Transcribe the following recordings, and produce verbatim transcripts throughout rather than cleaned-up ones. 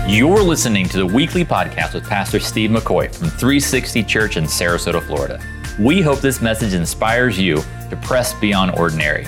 You're listening to the weekly podcast with Pastor Steve McCoy from three sixty Church in Sarasota, Florida. We hope this message inspires you to press beyond ordinary.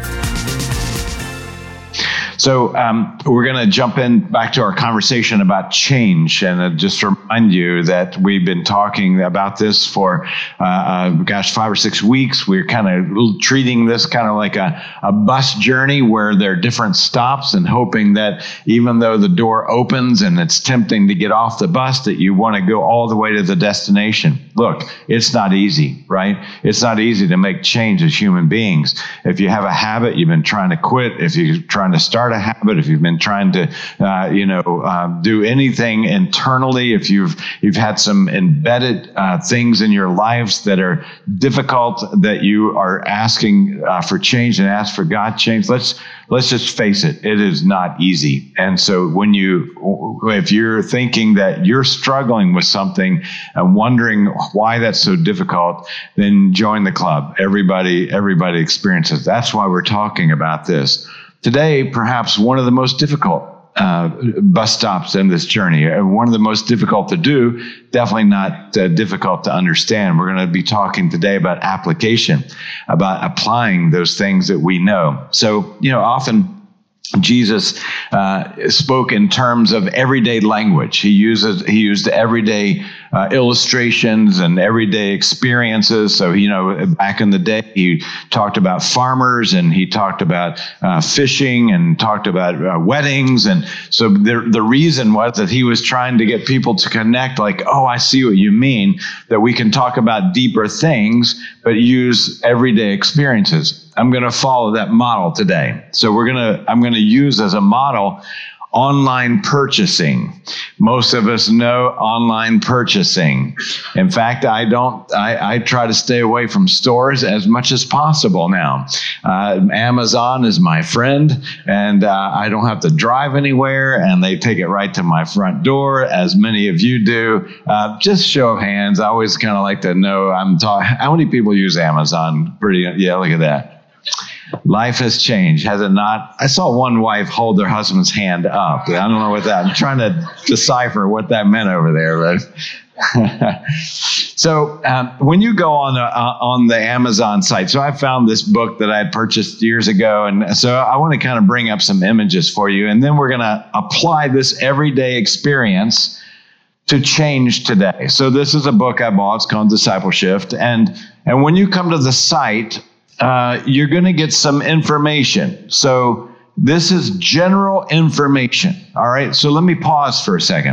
So um, we're going to jump in back to our conversation about change, and uh, just to remind you that we've been talking about this for, uh, uh, gosh, five or six weeks. We're kind of treating this kind of like a, a bus journey where there are different stops, and hoping that even though the door opens and it's tempting to get off the bus, that you want to go all the way to the destination. Look, it's not easy, right? It's not easy to make change as human beings. If you have a habit you've been trying to quit, if you're trying to start a habit, if you've been trying to, uh, you know, uh, do anything internally, if you've you've had some embedded uh, things in your lives that are difficult, that you are asking uh, for change and ask for God change, let's let's just face it, it is not easy. And so when you, if you're thinking that you're struggling with something and wondering why that's so difficult, then join the club. Everybody, everybody experiences. That's why we're talking about this. Today, perhaps one of the most difficult uh, bus stops in this journey, one of the most difficult to do, definitely not uh, difficult to understand. We're going to be talking today about application, about applying those things that we know. So, you know, often Jesus uh, spoke in terms of everyday language. He uses he used everyday uh, illustrations and everyday experiences. So, you know, back in the day, he talked about farmers, and he talked about uh, fishing, and talked about uh, weddings. And so the the reason was that he was trying to get people to connect, like, oh, I see what you mean, that we can talk about deeper things, but use everyday experiences. I'm going to follow that model today. So we're going to, I'm going to use as a model online purchasing. Most of us know online purchasing. In fact, I don't, I, I try to stay away from stores as much as possible now. Uh, Amazon is my friend, and uh, I don't have to drive anywhere, and they take it right to my front door, as many of you do. Uh, just show of hands. I always kind of like to know, I'm talking, how many people use Amazon? Pretty, yeah, look at that. Life has changed, has it not? I saw one wife hold their husband's hand up. I don't know what that, I'm trying to decipher what that meant over there. But so um, when you go on, uh, on the Amazon site, so I found this book that I had purchased years ago. And so I want to kind of bring up some images for you. And then we're going to apply this everyday experience to change today. So this is a book I bought. It's called Discipleship. And, and when you come to the site, Uh, you're going to get some information. So this is general information. All right. So let me pause for a second.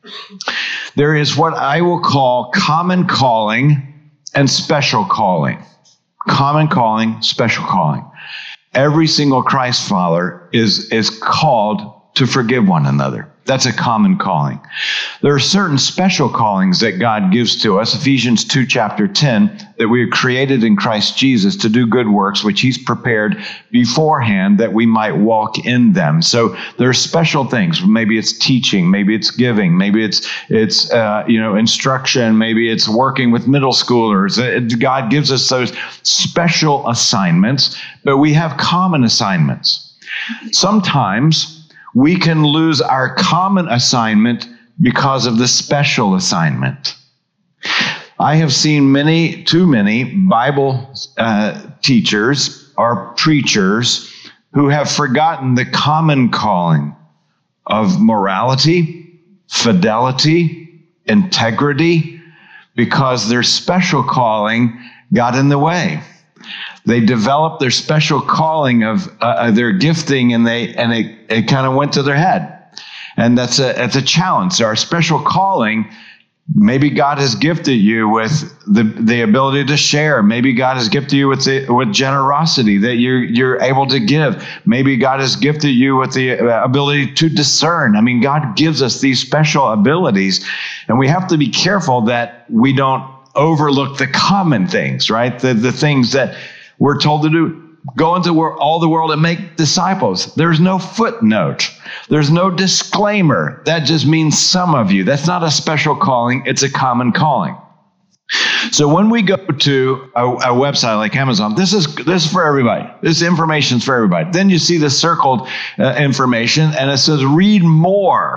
There is what I will call common calling and special calling. Common calling, special calling. Every single Christ follower is, is called to forgive one another. That's a common calling. There are certain special callings that God gives to us. Ephesians two, chapter ten, that we are created in Christ Jesus to do good works, which he's prepared beforehand that we might walk in them. So there are special things. Maybe it's teaching, maybe it's giving, maybe it's it's uh, you know instruction, maybe it's working with middle schoolers. God gives us those special assignments, but we have common assignments. Sometimes we can lose our common assignment because of the special assignment. I have seen many, too many Bible uh, teachers or preachers who have forgotten the common calling of morality, fidelity, integrity, because their special calling got in the way. They developed their special calling of uh, their gifting, and they and it, it kind of went to their head. And that's a that's a challenge. So our special calling, maybe God has gifted you with the, the ability to share. Maybe God has gifted you with the, with generosity that you're you're able to give. Maybe God has gifted you with the ability to discern. I mean, God gives us these special abilities, and we have to be careful that we don't overlook the common things, right? The the things that we're told to do. Go into all the world and make disciples. There's no footnote. There's no disclaimer. That just means some of you. That's not a special calling. It's a common calling. So when we go to a, a website like Amazon, this is this is for everybody. This information is for everybody. Then you see the circled uh, information, and it says read more.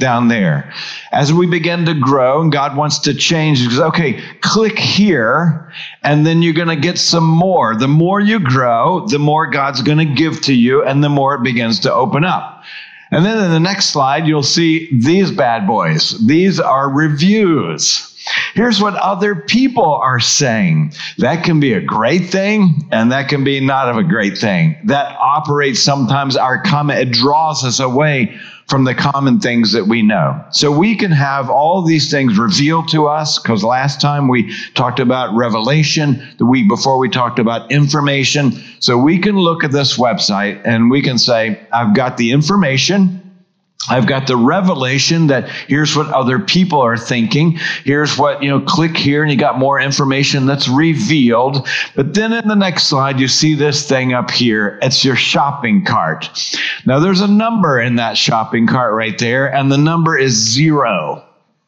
down there. As we begin to grow and God wants to change, he says, okay, click here, and then you're going to get some more. The more you grow, the more God's going to give to you, and the more it begins to open up. And then in the next slide, you'll see these bad boys. These are reviews. Here's what other people are saying. That can be a great thing, and that can be not of a great thing. That operates sometimes our comment. It draws us away from the common things that we know. So we can have all these things revealed to us, because last time we talked about revelation, the week before we talked about information. So we can look at this website and we can say, I've got the information. I've got the revelation that here's what other people are thinking. Here's what, you know, click here and you got more information that's revealed. But then in the next slide, you see this thing up here. It's your shopping cart. Now there's a number in that shopping cart right there, and the number is zero.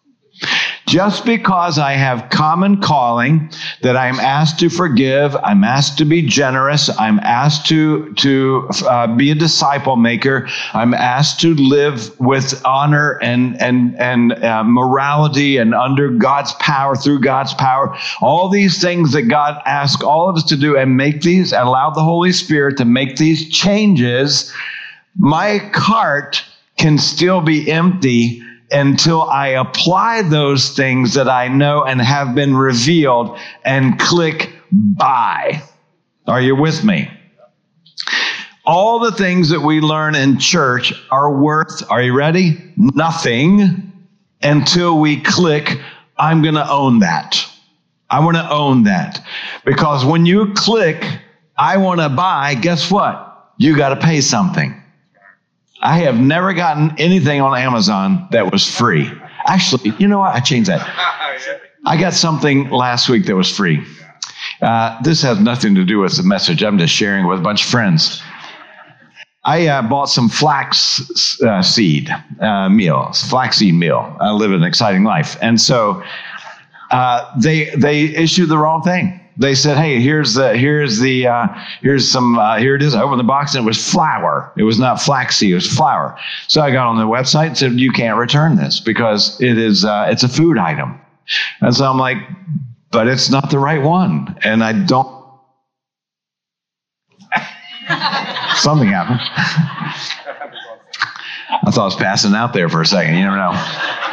Just because I have common calling, that I'm asked to forgive, I'm asked to be generous, I'm asked to, to uh, be a disciple maker, I'm asked to live with honor and, and, and uh, morality and under God's power, through God's power, all these things that God asks all of us to do, and make these, allow the Holy Spirit to make these changes, my cart can still be empty until I apply those things that I know and have been revealed and click buy. Are you with me? All the things that we learn in church are worth, are you ready? Nothing until we click, I'm going to own that. I want to own that. Because when you click, I want to buy, guess what? You got to pay something. I have never gotten anything on Amazon that was free. Actually, you know what? I changed that. I got something last week that was free. Uh, this has nothing to do with the message. I'm just sharing with a bunch of friends. I uh, bought some flax uh, seed uh, meal, flaxseed meal. I live an exciting life. And so uh, they they issued the wrong thing. They said, "Hey, here's the here's the uh, here's some uh, here it is." I opened the box and it was flour. It was not flaxseed; it was flour. So I got on the website and said, "You can't return this because it is uh, it's a food item." And so I'm like, "But it's not the right one," and I don't. Something happened. I thought I was passing out there for a second. You never know.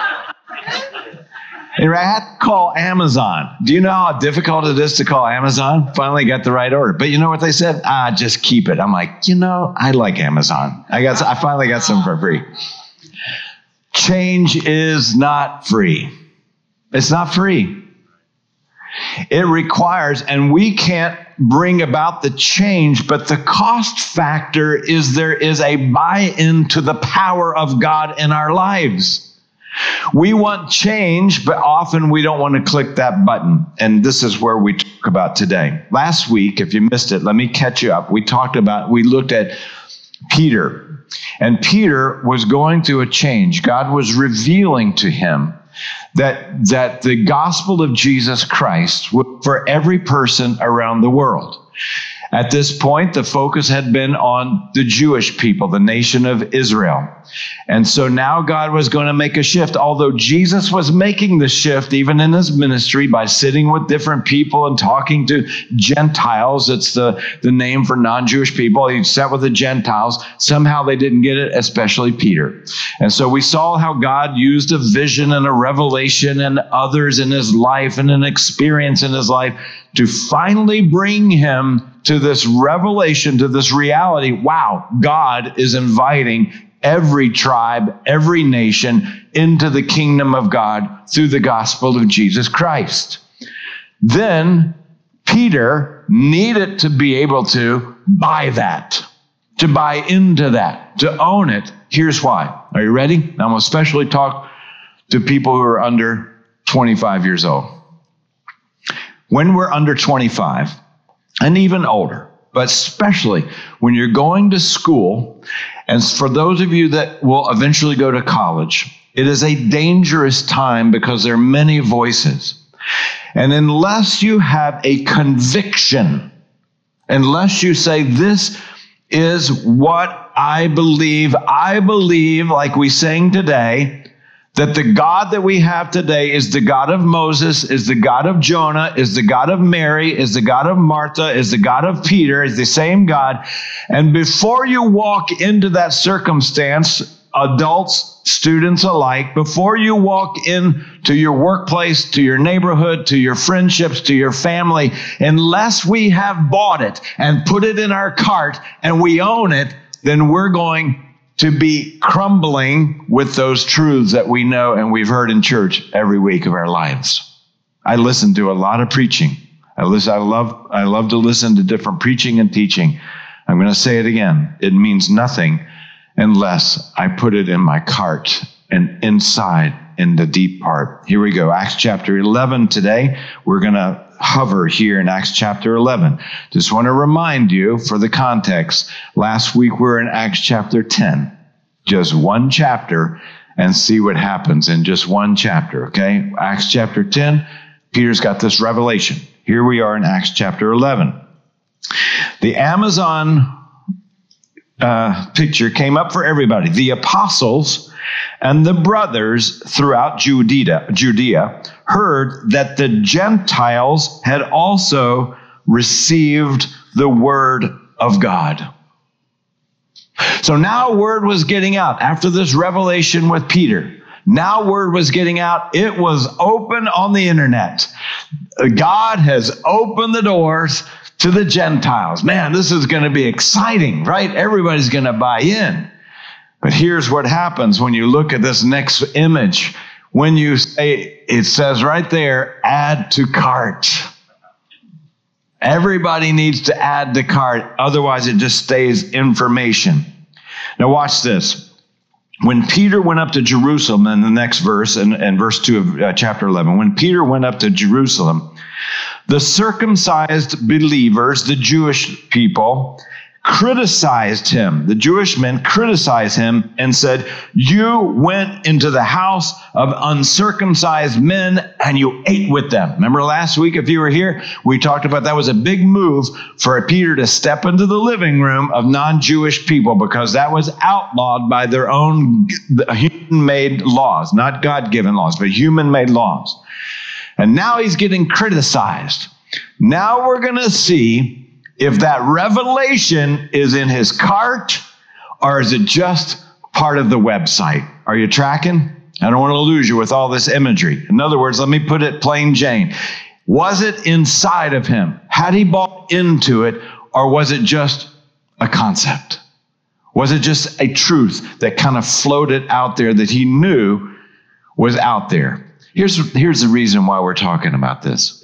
Anyway, I had to call Amazon. Do you know how difficult it is to call Amazon? Finally got the right order. But you know what they said? Ah, just keep it. I'm like, you know, I like Amazon. I got, I finally got some for free. Change is not free. It's not free. It requires, and we can't bring about the change, but the cost factor is there is a buy-in to the power of God in our lives. We want change, but often we don't want to click that button. And this is where we talk about today. Last week, if you missed it, let me catch you up. We talked about, we looked at Peter. And Peter was going through a change. God was revealing to him that, that the gospel of Jesus Christ was for every person around the world. At this point, the focus had been on the Jewish people, the nation of Israel. And so now God was going to make a shift. Although Jesus was making the shift even in his ministry by sitting with different people and talking to Gentiles. It's the, the name for non-Jewish people. He sat with the Gentiles. Somehow they didn't get it, especially Peter. And so we saw how God used a vision and a revelation and others in his life and an experience in his life to finally bring him to this revelation, to this reality. Wow, God is inviting every tribe, every nation into the kingdom of God through the gospel of Jesus Christ. Then Peter needed to be able to buy that, to buy into that, to own it. Here's why. Are you ready? I'm going to especially talk to people who are under twenty-five years old. When we're under twenty-five, and even older, but especially when you're going to school, and for those of you that will eventually go to college, it is a dangerous time because there are many voices. And unless you have a conviction, unless you say, this is what I believe, I believe, like we sang today, that the God that we have today is the God of Moses, is the God of Jonah, is the God of Mary, is the God of Martha, is the God of Peter, is the same God. And before you walk into that circumstance, adults, students alike, before you walk into your workplace, to your neighborhood, to your friendships, to your family, unless we have bought it and put it in our cart and we own it, then we're going to be crumbling with those truths that we know and we've heard in church every week of our lives. I listen to a lot of preaching. I listen, I love, I love to listen to different preaching and teaching. I'm going to say it again. It means nothing unless I put it in my cart and inside in the deep part. Here we go. Acts chapter eleven today. We're going to hover here in Acts chapter eleven. Just want to remind you for the context. Last week we were in Acts chapter ten. Just one chapter, and see what happens in just one chapter, okay? Acts chapter ten, Peter's got this revelation. Here we are in Acts chapter eleven. The Amazon uh, picture came up for everybody. The apostles and the brothers throughout Judea, Judea heard that the Gentiles had also received the word of God. So now word was getting out after this revelation with Peter. Now word was getting out. It was open on the internet. God has opened the doors to the Gentiles. Man, this is going to be exciting, right? Everybody's going to buy in. But here's what happens when you look at this next image. When you say, it says right there, add to cart. Everybody needs to add to cart. Otherwise, it just stays information. Now watch this. When Peter went up to Jerusalem, in the next verse, and, and verse two of uh, chapter eleven, when Peter went up to Jerusalem, the circumcised believers, the Jewish people, criticized him. The Jewish men criticized him and said, you went into the house of uncircumcised men and you ate with them. Remember last week, if you were here, we talked about that was a big move for Peter to step into the living room of non-Jewish people because that was outlawed by their own human-made laws, not God-given laws, but human-made laws. And now he's getting criticized. Now we're going to see if that revelation is in his cart or is it just part of the website. Are you tracking? I don't want to lose you with all this imagery. In other words, let me put it plain Jane. Was it inside of him? Had he bought into it, or was it just a concept? Was it just a truth that kind of floated out there that he knew was out there? Here's, here's the reason why we're talking about this.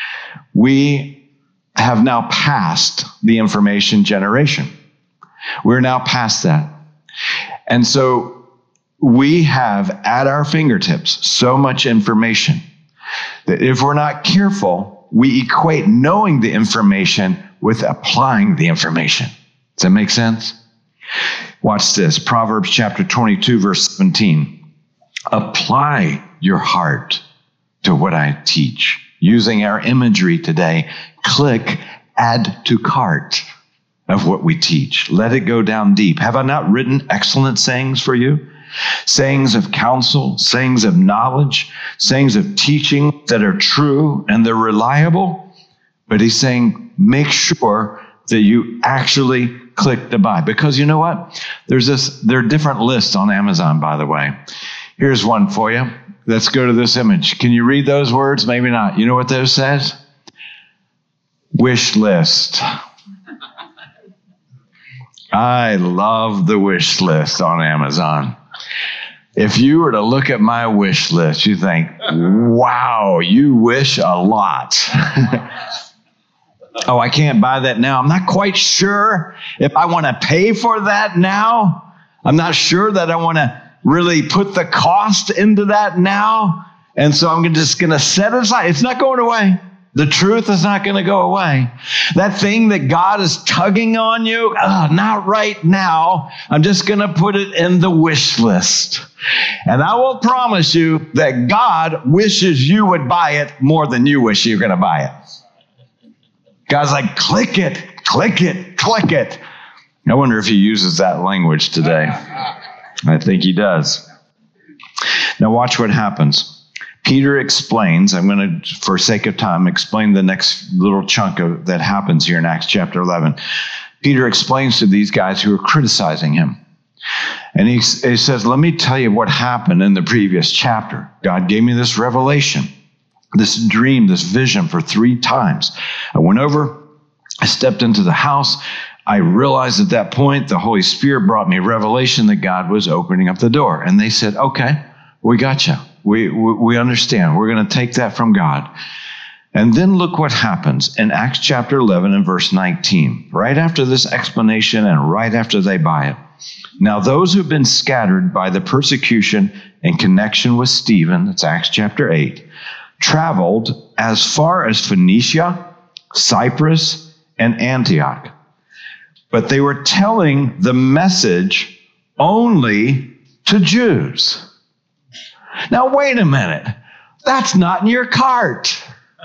We have now passed the information generation. We're now past that. And so we have at our fingertips so much information that if we're not careful, we equate knowing the information with applying the information. Does that make sense? Watch this. Proverbs chapter twenty-two, verse seventeen. Apply your heart to what I teach. Using our imagery today, click add to cart of what we teach. Let it go down deep. Have I not written excellent sayings for you? Sayings of counsel, sayings of knowledge, sayings of teaching that are true and they're reliable. But he's saying, make sure that you actually click to buy. Because you know what? There's this, there are different lists on Amazon, by the way. Here's one for you. Let's go to this image. Can you read those words? Maybe not. You know what those says? Wish list. I love the wish list on Amazon. If you were to look at my wish list, you think, wow, you wish a lot. Oh, I can't buy that now. I'm not quite sure if I want to pay for that now. I'm not sure that I want to really put the cost into that now. And so I'm just going to set it aside. It's not going away. The truth is not going to go away. That thing that God is tugging on you, oh, not right now. I'm just going to put it in the wish list. And I will promise you that God wishes you would buy it more than you wish you're going to buy it. God's like, click it, click it, click it. I wonder if he uses that language today. I think he does. Now watch what happens. Peter explains, I'm going to, for sake of time, explain the next little chunk of that happens here in Acts chapter eleven. Peter explains to these guys who are criticizing him. And he, he says, let me tell you what happened in the previous chapter. God gave me this revelation, this dream, this vision for three times. I went over, I stepped into the house. I realized at that point the Holy Spirit brought me revelation that God was opening up the door. And they said, okay, we got you. We, we, we understand. We're going to take that from God. And then look what happens in Acts chapter eleven and verse nineteen. Right after this explanation and right after they buy it. Now those who've been scattered by the persecution in connection with Stephen, that's Acts chapter eight, traveled as far as Phoenicia, Cyprus, and Antioch. But they were telling the message only to Jews. Now wait a minute. That's not in your cart.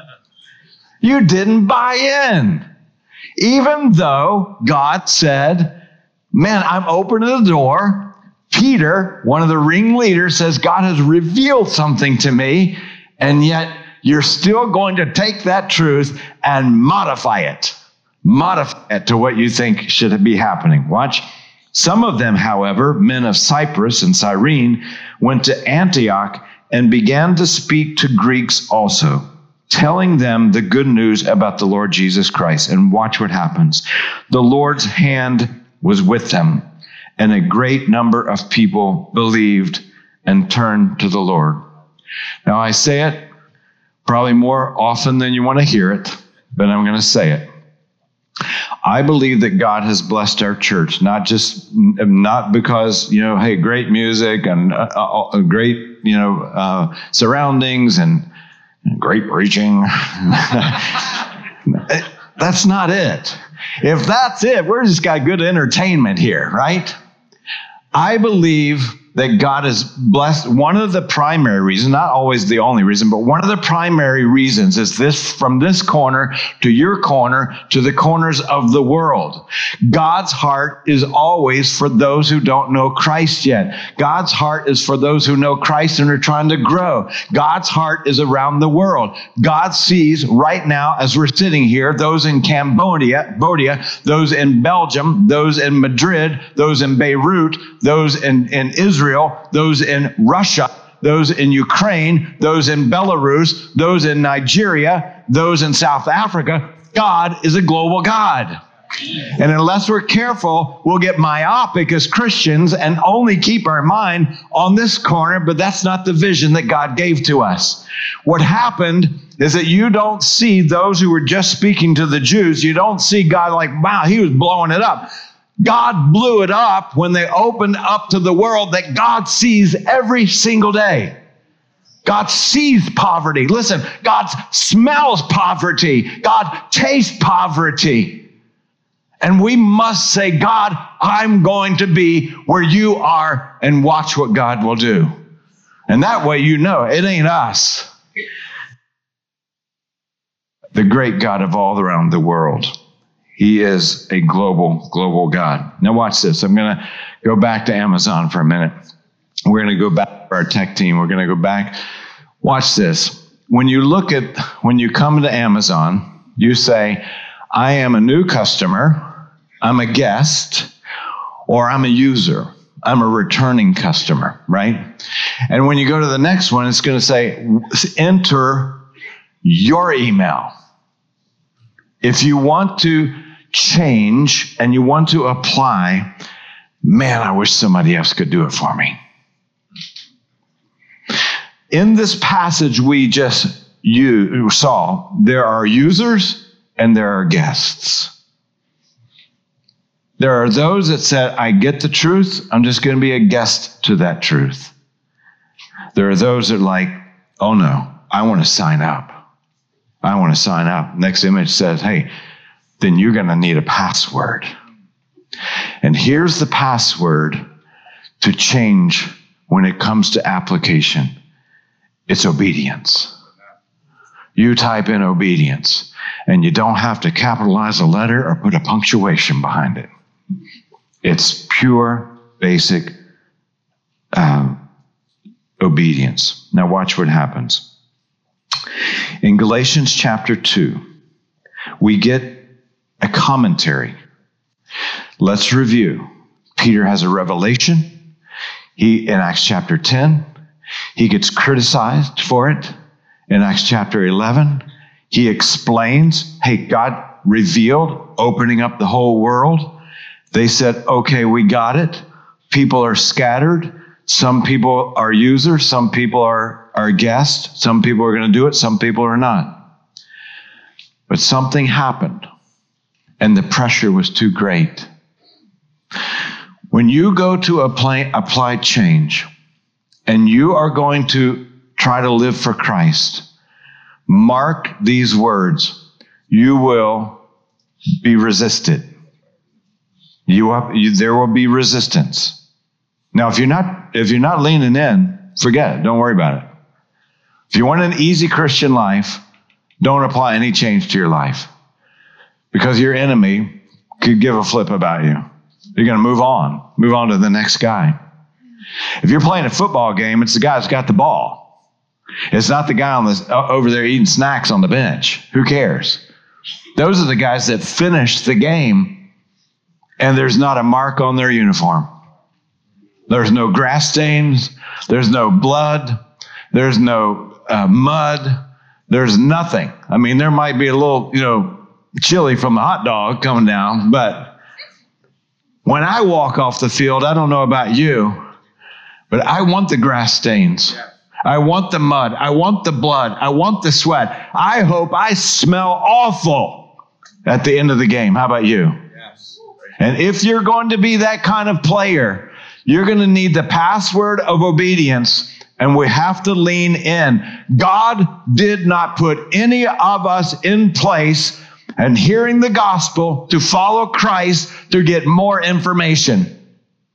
You didn't buy in. Even though God said, man, I'm opening the door. Peter, one of the ringleaders, says, God has revealed something to me, and yet you're still going to take that truth and modify it. Modify it to what you think should be happening. Watch. Some of them, however, men of Cyprus and Cyrene, went to Antioch and began to speak to Greeks also, telling them the good news about the Lord Jesus Christ. And watch what happens. The Lord's hand was with them, and a great number of people believed and turned to the Lord. Now, I say it probably more often than you want to hear it, but I'm going to say it. I believe that God has blessed our church, not just, not because, you know, hey, great music and uh, uh, great, you know, uh, surroundings and great preaching. That's not it. If that's it, we're just got good entertainment here, right? I believe that God has blessed. One of the primary reasons, not always the only reason, but one of the primary reasons is this: from this corner to your corner to the corners of the world. God's heart is always for those who don't know Christ yet. God's heart is for those who know Christ and are trying to grow. God's heart is around the world. God sees right now, as we're sitting here, those in Cambodia, Cambodia, those in Belgium, those in Madrid, those in Beirut, those in, in Israel, those in Russia, those in Ukraine, those in Belarus, those in Nigeria, those in South Africa. God is a global God. And unless we're careful, we'll get myopic as Christians and only keep our mind on this corner, but that's not the vision that God gave to us. What happened is that you don't see those who were just speaking to the Jews. You don't see God like, wow, he was blowing it up. God blew it up when they opened up to the world that God sees every single day. God sees poverty. Listen, God smells poverty. God tastes poverty. And we must say, God, I'm going to be where you are, and watch what God will do. And that way you know it ain't us. The great God of all around the world. He is a global, global God. Now watch this. I'm going to go back to Amazon for a minute. We're going to go back to our tech team. We're going to go back. Watch this. When you look at, when you come to Amazon, you say, I am a new customer, I'm a guest, or I'm a user. I'm a returning customer, right? And when you go to the next one, it's going to say, enter your email. If you want to change and you want to apply, man, I wish somebody else could do it for me. In this passage we just you saw, there are users and there are guests. There are those that said, I get the truth, I'm just going to be a guest to that truth. There are those that are like, oh no, I want to sign up. I want to sign up. Next image says, hey, then you're going to need a password. And here's the password to change when it comes to application. It's obedience. You type in obedience, and you don't have to capitalize a letter or put a punctuation behind it. It's pure, basic um, obedience. Now watch what happens. In Galatians chapter two, we get a commentary. Let's review. Peter has a revelation. He, in Acts chapter ten, he gets criticized for it. In Acts chapter eleven, he explains, hey, God revealed, opening up the whole world. They said, okay, we got it. People are scattered. Some people are users. Some people are, are guests. Some people are going to do it. Some people are not. But something happened, and the pressure was too great. When you go to apply, apply change, and you are going to try to live for Christ, mark these words. You will be resisted. You, have, you there will be resistance. Now, if you're not if you're not leaning in, forget it. Don't worry about it. If you want an easy Christian life, don't apply any change to your life, because your enemy could give a flip about you. You're going to move on, move on to the next guy. If you're playing a football game, it's the guy that's got the ball. It's not the guy on the over there eating snacks on the bench. Who cares? Those are the guys that finish the game, and there's not a mark on their uniform. There's no grass stains. There's no blood. There's no uh, mud. There's nothing. I mean, there might be a little, you know, chili from the hot dog coming down, but when I walk off the field, I don't know about you, but I want the grass stains. I want the mud. I want the blood. I want the sweat. I hope I smell awful at the end of the game. How about you? Yes. And if you're going to be that kind of player, you're going to need the password of obedience, and we have to lean in. God did not put any of us in place and hearing the gospel to follow Christ to get more information.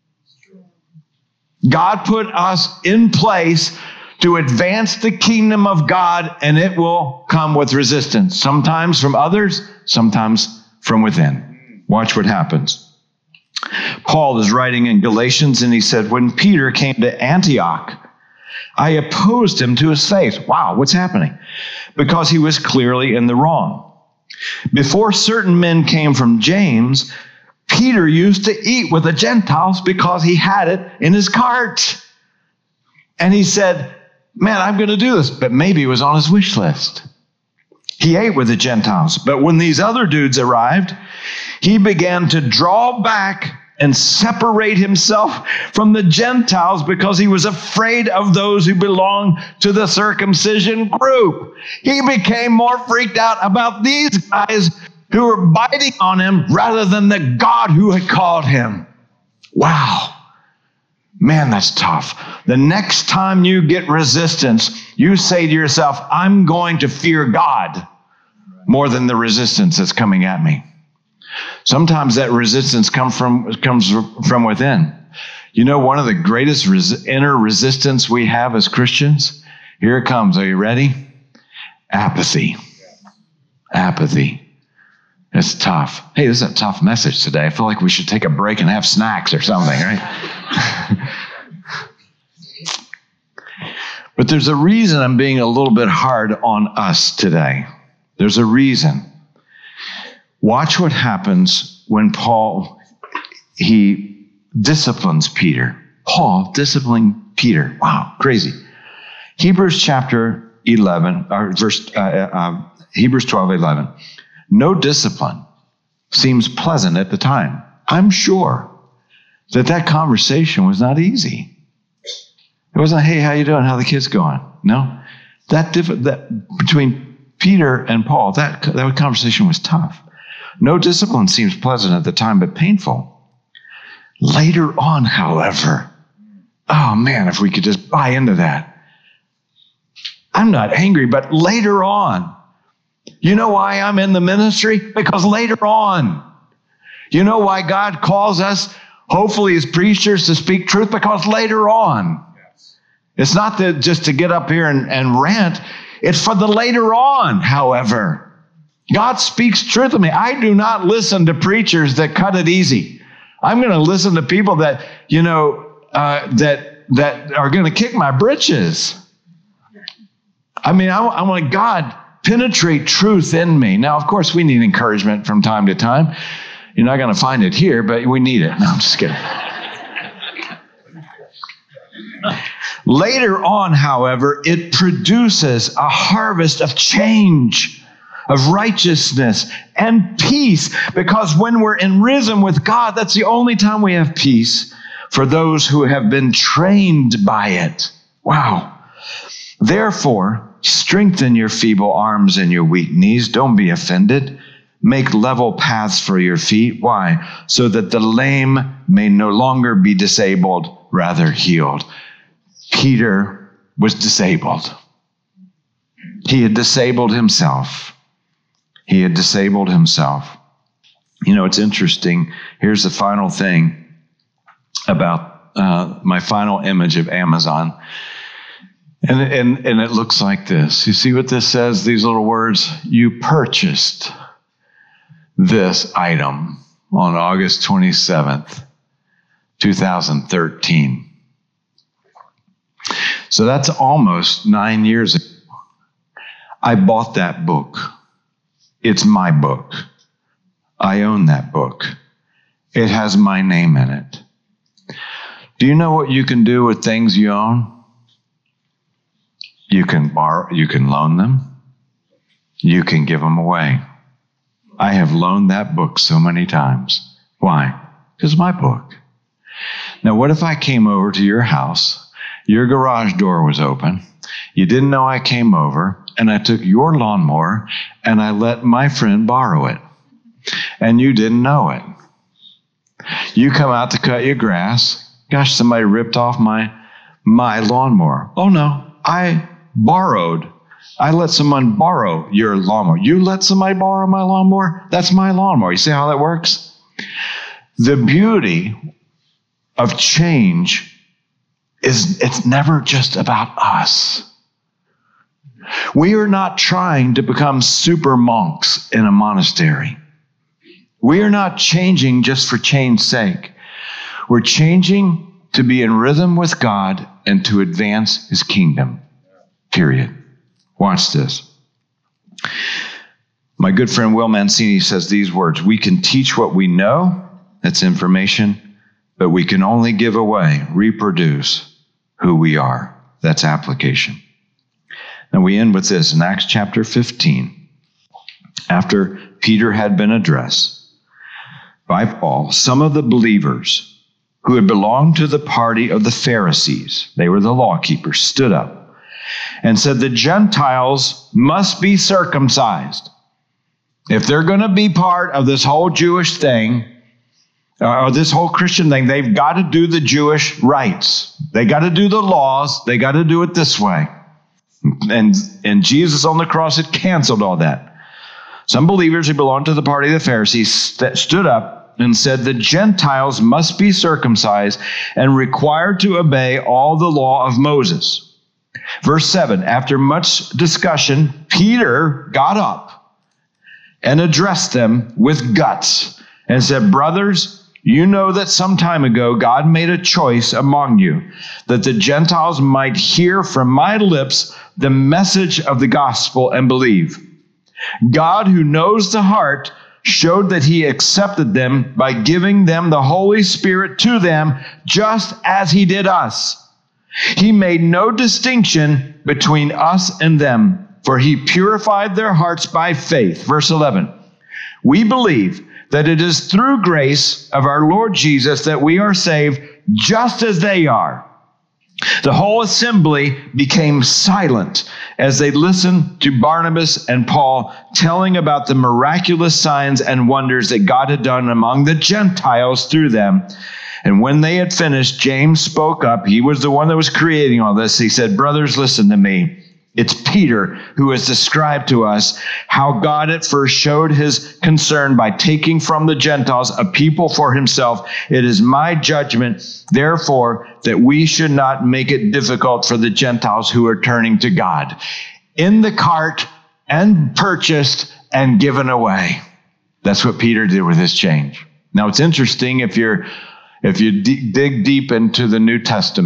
God put us in place to advance the kingdom of God, and it will come with resistance. Sometimes from others, sometimes from within. Watch what happens. Paul is writing in Galatians, and he said, when Peter came to Antioch, I opposed him to his face. Wow, what's happening? Because he was clearly in the wrong. Before certain men came from James, Peter used to eat with the Gentiles because he had it in his cart. And he said, man, I'm going to do this. But maybe it was on his wish list. He ate with the Gentiles. But when these other dudes arrived, he began to draw back and separate himself from the Gentiles because he was afraid of those who belonged to the circumcision group. He became more freaked out about these guys who were biting on him rather than the God who had called him. Wow. Man, that's tough. The next time you get resistance, you say to yourself, I'm going to fear God more than the resistance that's coming at me. Sometimes that resistance come from, comes from within. You know, one of the greatest res- inner resistance we have as Christians, here it comes. Are you ready? Apathy. Apathy. It's tough. Hey, this is a tough message today. I feel like we should take a break and have snacks or something, right? But there's a reason I'm being a little bit hard on us today. There's a reason. Watch what happens when Paul, he disciplines Peter. Paul disciplining Peter. Wow, crazy. Hebrews chapter eleven, or verse, uh, uh, Hebrews twelve, eleven. No discipline seems pleasant at the time. I'm sure that that conversation was not easy. It wasn't, hey, how you doing? How the kids going? No, that diff- that between Peter and Paul, that that conversation was tough. No discipline seems pleasant at the time, but painful. Later on, however, oh man, if we could just buy into that. I'm not angry, but later on. You know why I'm in the ministry? Because later on. You know why God calls us, hopefully as preachers, to speak truth? Because later on. It's not that just to get up here and, and rant. It's for the later on, however. God speaks truth to me. I do not listen to preachers that cut it easy. I'm going to listen to people that, you know, uh, that that are going to kick my britches. I mean, I, I want God penetrate truth in me. Now, of course, we need encouragement from time to time. You're not going to find it here, but we need it. No, I'm just kidding. Later on, however, it produces a harvest of change, of righteousness and peace, because when we're in rhythm with God, that's the only time we have peace for those who have been trained by it. Wow. Therefore, strengthen your feeble arms and your weak knees. Don't be offended. Make level paths for your feet. Why? So that the lame may no longer be disabled, rather healed. Peter was disabled. He had disabled himself. He had disabled himself. You know, it's interesting. Here's the final thing about uh, my final image of Amazon. And, and, and it looks like this. You see what this says? These little words. You purchased this item on August twenty-seventh, two thousand thirteen. So that's almost nine years ago. I bought that book. It's my book. I own that book. It has my name in it. Do you know what you can do with things you own? You can borrow, you can loan them. You can give them away. I have loaned that book so many times. Why? Because it's my book. Now, what if I came over to your house? Your garage door was open. You didn't know I came over, and I took your lawnmower and I let my friend borrow it. And you didn't know it. You come out to cut your grass. Gosh, somebody ripped off my, my lawnmower. Oh no, I borrowed. I let someone borrow your lawnmower. You let somebody borrow my lawnmower? That's my lawnmower. You see how that works? The beauty of change is it's never just about us. We are not trying to become super monks in a monastery. We are not changing just for change's sake. We're changing to be in rhythm with God and to advance His kingdom. Period. Watch this. My good friend Will Mancini says these words: we can teach what we know, that's information, but we can only give away, reproduce who we are. That's application. And we end with this in Acts chapter fifteen. After Peter had been addressed by Paul, some of the believers who had belonged to the party of the Pharisees, they were the law keepers, stood up and said the Gentiles must be circumcised. If they're going to be part of this whole Jewish thing, uh, or this whole Christian thing, they've got to do the Jewish rites. They got to do the laws. They got to do it this way. And, and Jesus on the cross had canceled all that. Some believers who belonged to the party of the Pharisees st- stood up and said the Gentiles must be circumcised and required to obey all the law of Moses. Verse seven, after much discussion, Peter got up and addressed them with guts and said, brothers, you know that some time ago God made a choice among you that the Gentiles might hear from my lips the message of the gospel and believe. God, who knows the heart, showed that He accepted them by giving them the Holy Spirit to them, just as He did us. He made no distinction between us and them, for He purified their hearts by faith. Verse eleven, we believe that it is through grace of our Lord Jesus that we are saved, just as they are. The whole assembly became silent as they listened to Barnabas and Paul telling about the miraculous signs and wonders that God had done among the Gentiles through them. And when they had finished, James spoke up. He was the one that was creating all this. He said, brothers, listen to me. It's Peter who has described to us how God at first showed His concern by taking from the Gentiles a people for Himself. It is my judgment, therefore, that we should not make it difficult for the Gentiles who are turning to God. In the cart and purchased and given away. That's what Peter did with his change. Now, it's interesting if you're if you d- dig deep into the New Testament,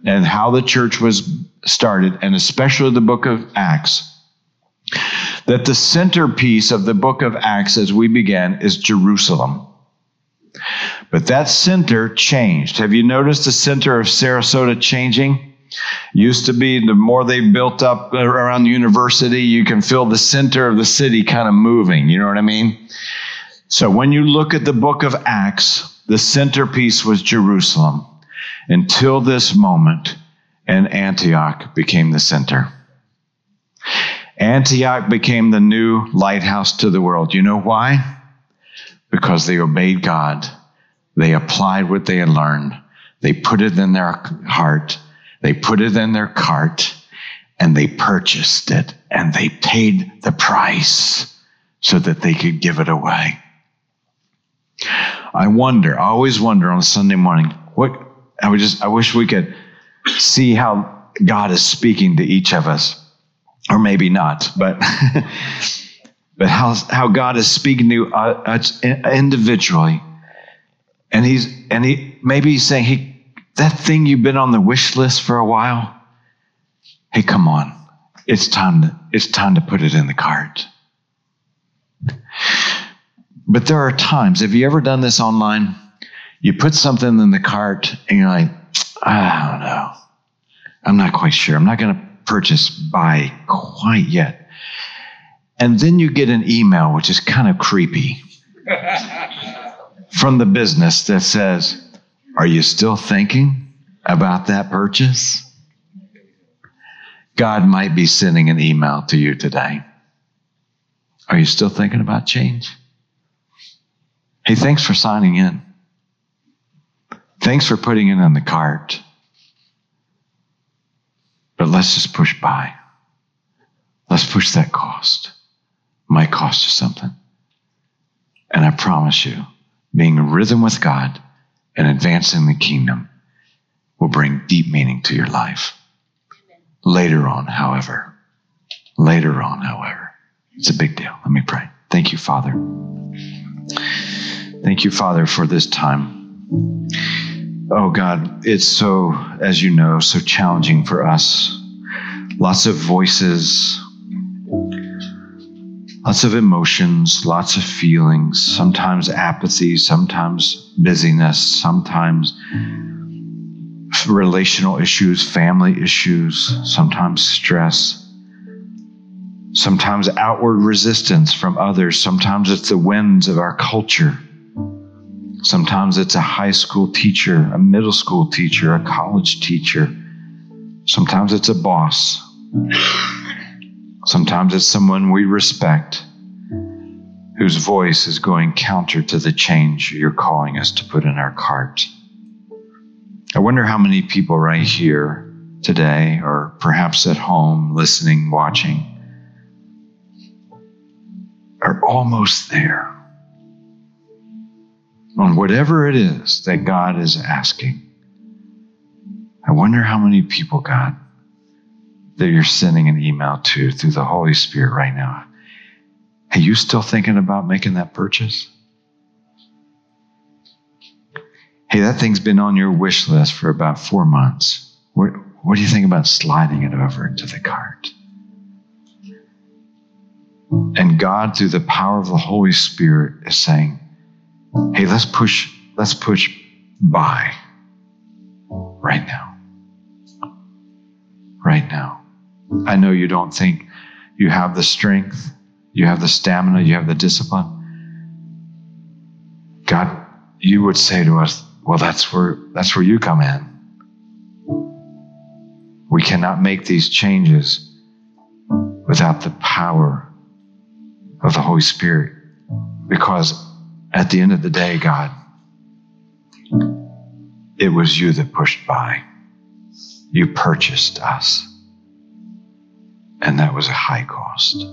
and how the church was started, and especially the book of Acts, that the centerpiece of the book of Acts as we began is Jerusalem. But that center changed. Have you noticed the center of Sarasota changing? Used to be, the more they built up around the university, you can feel the center of the city kind of moving. You know what I mean? So when you look at the book of Acts, the centerpiece was Jerusalem until this moment, and Antioch became the center. Antioch became the new lighthouse to the world. You know why? Because they obeyed God. They applied what they had learned. They put it in their heart. They put it in their cart, and they purchased it, and they paid the price so that they could give it away. I wonder, I always wonder on a Sunday morning, what I would just I wish we could see how God is speaking to each of us. Or maybe not, but but how how God is speaking to us individually, and he's and he maybe he's saying, "Hey, that thing you've been on the wish list for a while, hey, come on, it's time to it's time to put it in the cart." But there are times. Have you ever done this online? You put something in the cart, and you're like, "I don't know, I'm not quite sure. I'm not going to purchase buy quite yet." And then you get an email, which is kind of creepy, from the business that says, "Are you still thinking about that purchase?" God might be sending an email to you today. Are you still thinking about change? Hey, thanks for signing in. Thanks for putting it in the cart. But let's just push by. Let's push that cost. Might cost you something. And I promise you, being in rhythm with God and advancing the kingdom will bring deep meaning to your life. Amen. Later on, however, later on, however, it's a big deal. Let me pray. Thank you, Father. Thank you, Father, for this time. Oh, God, it's so, as you know, so challenging for us. Lots of voices, lots of emotions, lots of feelings, sometimes apathy, sometimes busyness, sometimes relational issues, family issues, sometimes stress, sometimes outward resistance from others. Sometimes it's the winds of our culture. Sometimes it's a high school teacher, a middle school teacher, a college teacher. Sometimes it's a boss. Sometimes it's someone we respect whose voice is going counter to the change you're calling us to put in our cart. I wonder how many people right here today, or perhaps at home, listening, watching, are almost there on whatever it is that God is asking. I wonder how many people, God, that you're sending an email to through the Holy Spirit right now. Are you still thinking about making that purchase? Hey, that thing's been on your wish list for about four months. What, what do you think about sliding it over into the cart? And God, through the power of the Holy Spirit, is saying, hey, let's push, let's push by right now. Right now. I know you don't think you have the strength, you have the stamina, you have the discipline. God, you would say to us, well, that's where, that's where you come in. We cannot make these changes without the power of the Holy Spirit, because at the end of the day, God, it was you that pushed by. You purchased us, and that was a high cost.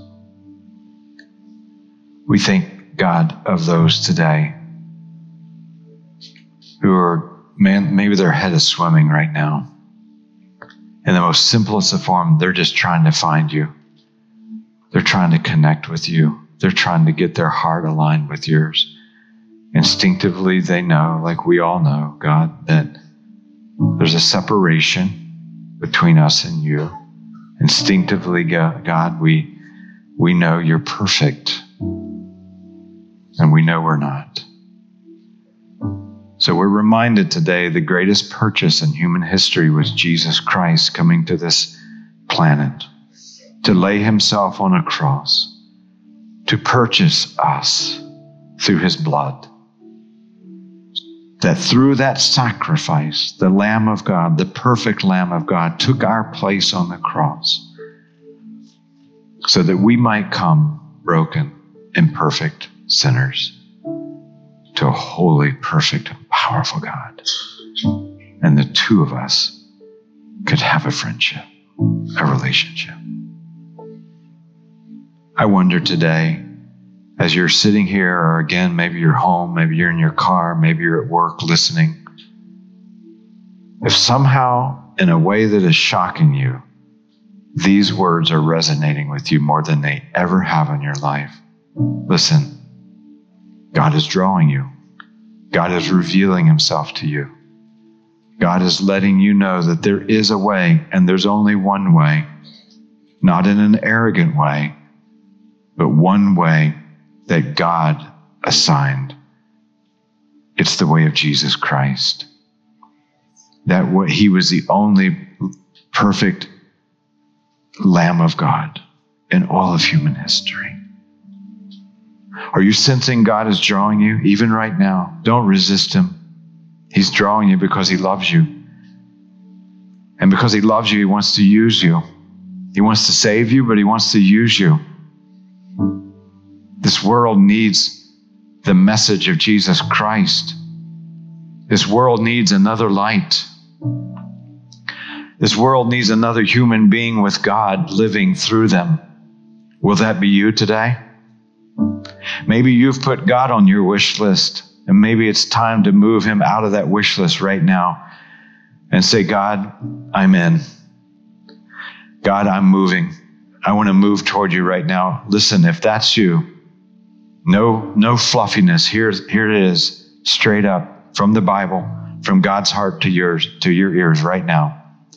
We think, God, of those today who are, man, maybe their head is swimming right now. In the most simplest of form, they're just trying to find you. They're trying to connect with you. They're trying to get their heart aligned with yours. Instinctively, they know, like we all know, God, that there's a separation. between us and you. Instinctively, God, we, we know you're perfect, and we know we're not. So we're reminded today the greatest purchase in human history was Jesus Christ coming to this planet to lay himself on a cross, to purchase us through his blood. That through that sacrifice, the Lamb of God, the perfect Lamb of God, took our place on the cross so that we might come broken, imperfect sinners to a holy, perfect, and powerful God. And the two of us could have a friendship, a relationship. I wonder today, as you're sitting here, or again, maybe you're home, maybe you're in your car, maybe you're at work listening, if somehow, in a way that is shocking you, these words are resonating with you more than they ever have in your life. Listen, God is drawing you. God is revealing himself to you. God is letting you know that there is a way, and there's only one way, not in an arrogant way, but one way that God assigned. It's the way of Jesus Christ. That what he was the only perfect Lamb of God in all of human history. Are you sensing God is drawing you even right now? Don't resist him. He's drawing you because he loves you. And because he loves you, he wants to use you. He wants to save you, but he wants to use you. This world needs the message of Jesus Christ. This world needs another light. This world needs another human being with God living through them. Will that be you today? Maybe you've put God on your wish list, and maybe it's time to move him out of that wish list right now and say, God, I'm in. God, I'm moving. I want to move toward you right now. Listen, if that's you, no, no fluffiness. Here's, here it is, straight up from the Bible, from God's heart to yours, to your ears right now.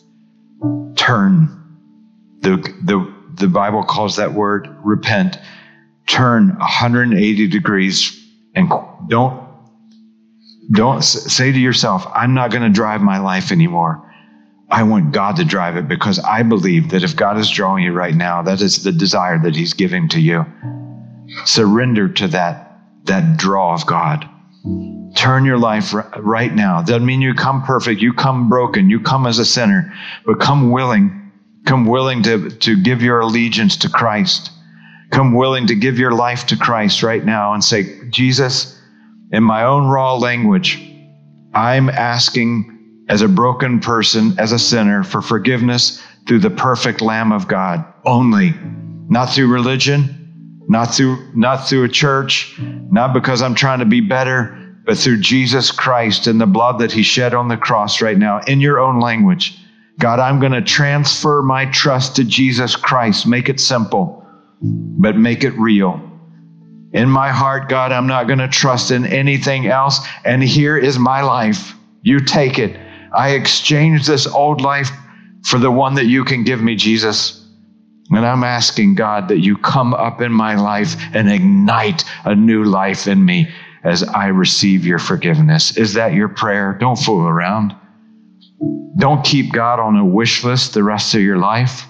Turn. The, the, the Bible calls that word repent. Turn one hundred eighty degrees and don't, don't say to yourself, I'm not going to drive my life anymore. I want God to drive it, because I believe that if God is drawing you right now, that is the desire that he's giving to you. Surrender to that, that draw of God. Turn your life right now. Doesn't mean you come perfect. You come broken. You come as a sinner, but come willing. Come willing to, to give your allegiance to Christ. Come willing to give your life to Christ right now and say, Jesus, in my own raw language, I'm asking as a broken person, as a sinner, for forgiveness through the perfect Lamb of God only, not through religion, not through, not through a church, not because I'm trying to be better, but through Jesus Christ and the blood that he shed on the cross right now in your own language. God, I'm going to transfer my trust to Jesus Christ. Make it simple, but make it real. In my heart, God, I'm not going to trust in anything else. And here is my life. You take it. I exchange this old life for the one that you can give me, Jesus. And I'm asking, God, that you come up in my life and ignite a new life in me as I receive your forgiveness. Is that your prayer? Don't fool around. Don't keep God on a wish list the rest of your life.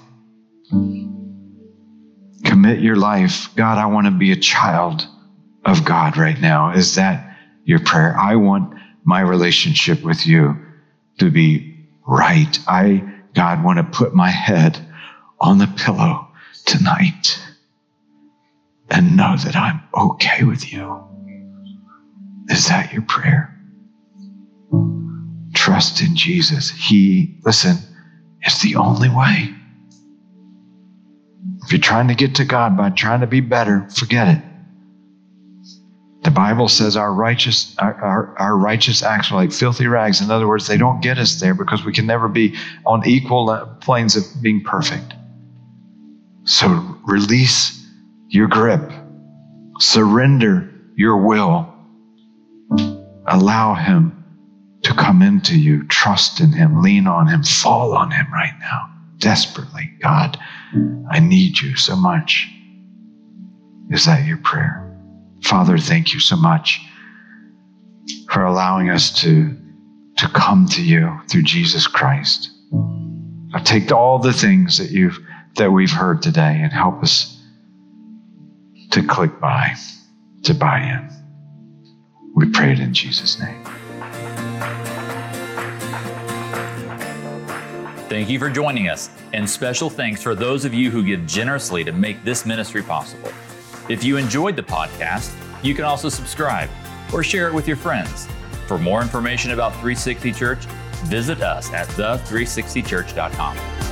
Commit your life. God, I want to be a child of God right now. Is that your prayer? I want my relationship with you to be right. I, God, want to put my head on the pillow tonight and know that I'm okay with you. Is that your prayer? Trust in Jesus. He, listen, is the only way. If you're trying to get to God by trying to be better, forget it. The Bible says our righteous, our, our, our righteous acts are like filthy rags. In other words, they don't get us there because we can never be on equal planes of being perfect. So release your grip. Surrender your will. Allow him to come into you, trust in him, lean on him, fall on him right now, desperately. God, I need you so much. Is that your prayer? Father, thank you so much for allowing us to, to come to you through Jesus Christ. Now take all the things that you've that we've heard today and help us to click buy, to buy in. We pray it in Jesus' name. Thank you for joining us, and special thanks for those of you who give generously to make this ministry possible. If you enjoyed the podcast, you can also subscribe or share it with your friends. For more information about three sixty Church, visit us at the three sixty church dot com.